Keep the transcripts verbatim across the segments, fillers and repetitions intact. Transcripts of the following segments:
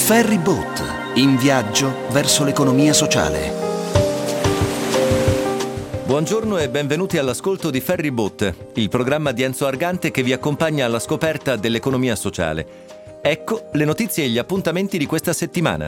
Ferry Boat, in viaggio verso l'economia sociale. Buongiorno e benvenuti all'ascolto di Ferry Boat, il programma di Enzo Argante che vi accompagna alla scoperta dell'economia sociale. Ecco le notizie e gli appuntamenti di questa settimana.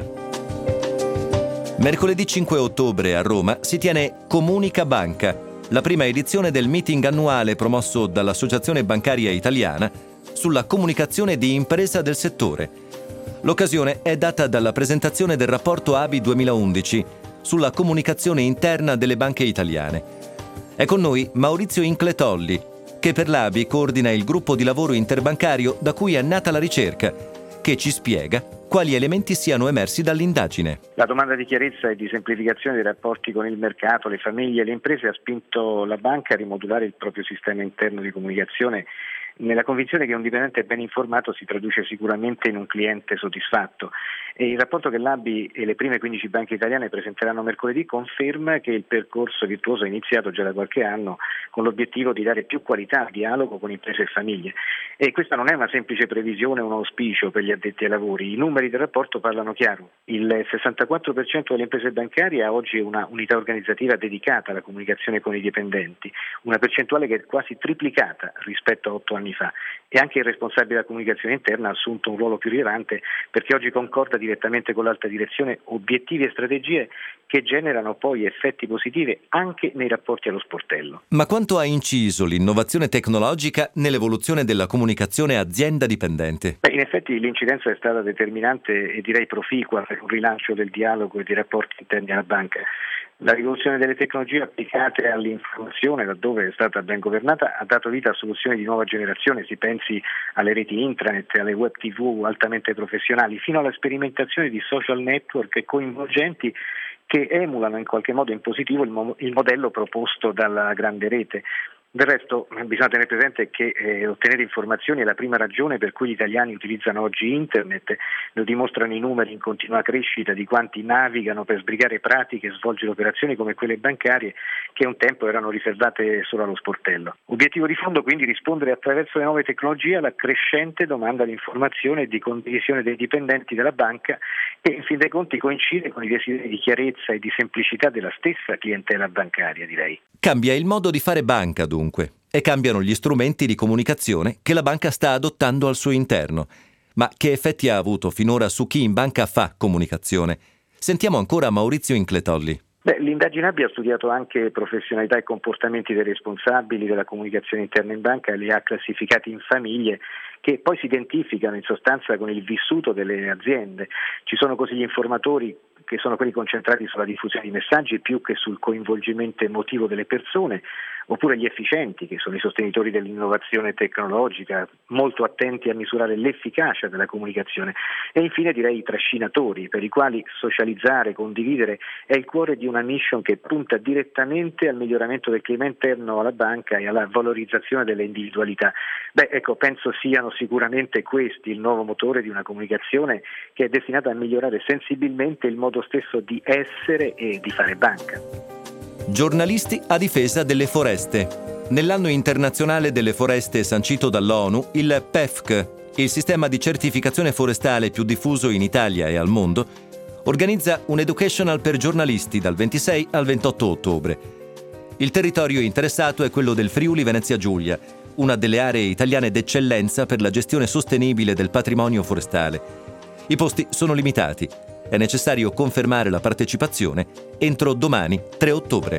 Mercoledì cinque ottobre a Roma si tiene Comunica Banca, la prima edizione del meeting annuale promosso dall'Associazione Bancaria Italiana sulla comunicazione di impresa del settore. L'occasione è data dalla presentazione del rapporto A B I duemilaundici sulla comunicazione interna delle banche italiane. È con noi Maurizio Incletolli, che per l'A B I coordina il gruppo di lavoro interbancario da cui è nata la ricerca, che ci spiega quali elementi siano emersi dall'indagine. La domanda di chiarezza e di semplificazione dei rapporti con il mercato, le famiglie e le imprese ha spinto la banca a rimodulare il proprio sistema interno di comunicazione, nella convinzione che un dipendente ben informato si traduce sicuramente in un cliente soddisfatto. E il rapporto che l'A B I e le prime quindici banche italiane presenteranno mercoledì conferma che il percorso virtuoso è iniziato già da qualche anno con l'obiettivo di dare più qualità al dialogo con imprese e famiglie. E questa non è una semplice previsione o un auspicio per gli addetti ai lavori. I numeri del rapporto parlano chiaro. Il sessantaquattro per cento delle imprese bancarie ha oggi una unità organizzativa dedicata alla comunicazione con i dipendenti, una percentuale che è quasi triplicata rispetto a otto anni fa. E anche il responsabile della comunicazione interna ha assunto un ruolo più rilevante perché oggi concorda direttamente con l'alta direzione obiettivi e strategie che generano poi effetti positivi anche nei rapporti allo sportello. Ma quanto ha inciso l'innovazione tecnologica nell'evoluzione della comunicazione azienda-dipendente? Beh, in effetti l'incidenza è stata determinante e direi proficua per un rilancio del dialogo e dei rapporti interni alla banca. La rivoluzione delle tecnologie applicate all'informazione, laddove è stata ben governata, ha dato vita a soluzioni di nuova generazione. Si pensi alle reti intranet, alle web tivù altamente professionali, fino alla sperimentazione di social network coinvolgenti che emulano in qualche modo in positivo il, mo- il modello proposto dalla grande rete. Del resto bisogna tenere presente che eh, ottenere informazioni è la prima ragione per cui gli italiani utilizzano oggi internet, lo dimostrano i numeri in continua crescita di quanti navigano per sbrigare pratiche e svolgere operazioni come quelle bancarie che un tempo erano riservate solo allo sportello. Obiettivo di fondo quindi rispondere attraverso le nuove tecnologie alla crescente domanda di informazione e di condivisione dei dipendenti della banca e in fin dei conti coincide con i desideri di chiarezza e di semplicità della stessa clientela bancaria, direi. Cambia il modo di fare banca, dunque, e cambiano gli strumenti di comunicazione che la banca sta adottando al suo interno. Ma che effetti ha avuto finora su chi in banca fa comunicazione? Sentiamo ancora Maurizio Incletolli. Beh, l'indagine A B I ha studiato anche professionalità e comportamenti dei responsabili della comunicazione interna in banca e li ha classificati in famiglie che poi si identificano in sostanza con il vissuto delle aziende. Ci sono così gli informatori che sono quelli concentrati sulla diffusione di messaggi più che sul coinvolgimento emotivo delle persone, oppure gli efficienti, che sono i sostenitori dell'innovazione tecnologica, molto attenti a misurare l'efficacia della comunicazione, e infine direi i trascinatori, per i quali socializzare, condividere è il cuore di una mission che punta direttamente al miglioramento del clima interno alla banca e alla valorizzazione delle individualità. Beh, ecco, penso siano sicuramente questi il nuovo motore di una comunicazione che è destinata a migliorare sensibilmente il modo stesso di essere e di fare banca. Giornalisti a difesa delle foreste. Nell'anno internazionale delle foreste sancito dall'ONU, il P E F C, il sistema di certificazione forestale più diffuso in Italia e al mondo, organizza un educational per giornalisti dal ventisei al ventotto ottobre. Il territorio interessato è quello del Friuli Venezia Giulia, una delle aree italiane d'eccellenza per la gestione sostenibile del patrimonio forestale. I posti sono limitati. È necessario confermare la partecipazione entro domani, tre ottobre.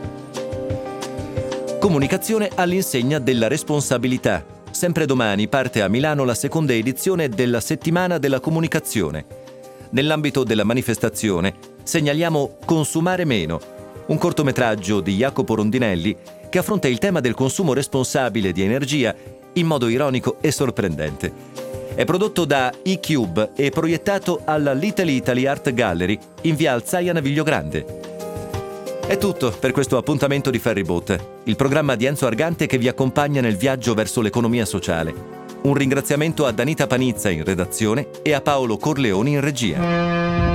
Comunicazione all'insegna della responsabilità. Sempre domani parte a Milano la seconda edizione della Settimana della Comunicazione. Nell'ambito della manifestazione segnaliamo Consumare meno, un cortometraggio di Jacopo Rondinelli che affronta il tema del consumo responsabile di energia in modo ironico e sorprendente. È prodotto da eCube e proiettato alla Little Italy Art Gallery in via Alzaia Naviglio Grande. È tutto per questo appuntamento di Ferry Boat, il programma di Enzo Argante che vi accompagna nel viaggio verso l'economia sociale. Un ringraziamento a Danita Panizza in redazione e a Paolo Corleoni in regia.